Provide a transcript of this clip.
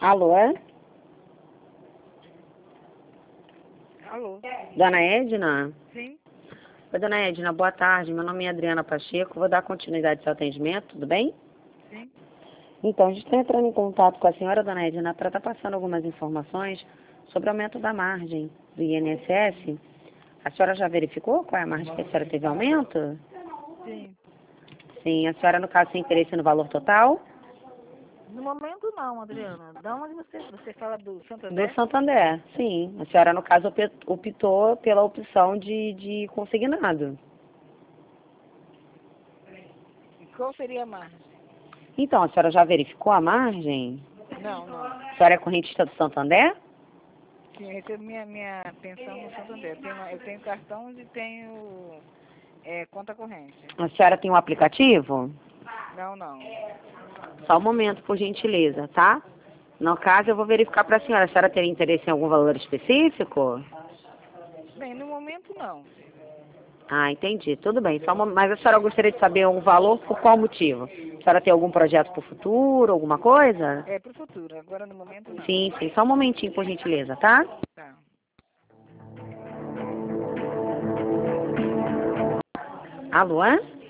Alô? Alô? Dona Edna? Sim? Oi, Dona Edna, boa tarde. Meu nome é Adriana Pacheco. Vou dar continuidade ao seu atendimento, tudo bem? Sim? Então, a gente está entrando em contato com a senhora, Dona Edna, para estar passando algumas informações sobre o aumento da margem do INSS. A senhora já verificou qual é a margem que a senhora teve aumento? Sim. Sim, a senhora, no caso, tem interesse no valor total? No momento não, Adriana. Da onde você fala do Do Santander? Santander, sim. A senhora, no caso, optou pela opção de consignado. E qual seria a margem? Então, a senhora já verificou a margem? Não, não. A senhora é correntista do Santander? Sim, eu recebo minha pensão no Santander. Eu tenho cartão e tenho conta corrente. A senhora tem um aplicativo? Não, não. Só um momento, por gentileza, tá? No caso, eu vou verificar para a senhora. A senhora teria interesse em algum valor específico? Bem, no momento não. Ah, entendi. Tudo bem. Mas a senhora gostaria de saber um valor por qual motivo? A senhora tem algum projeto para o futuro, alguma coisa? É pro futuro. Agora no momento não. Sim, sim. Só um momentinho, por gentileza, tá? Tá. Alô?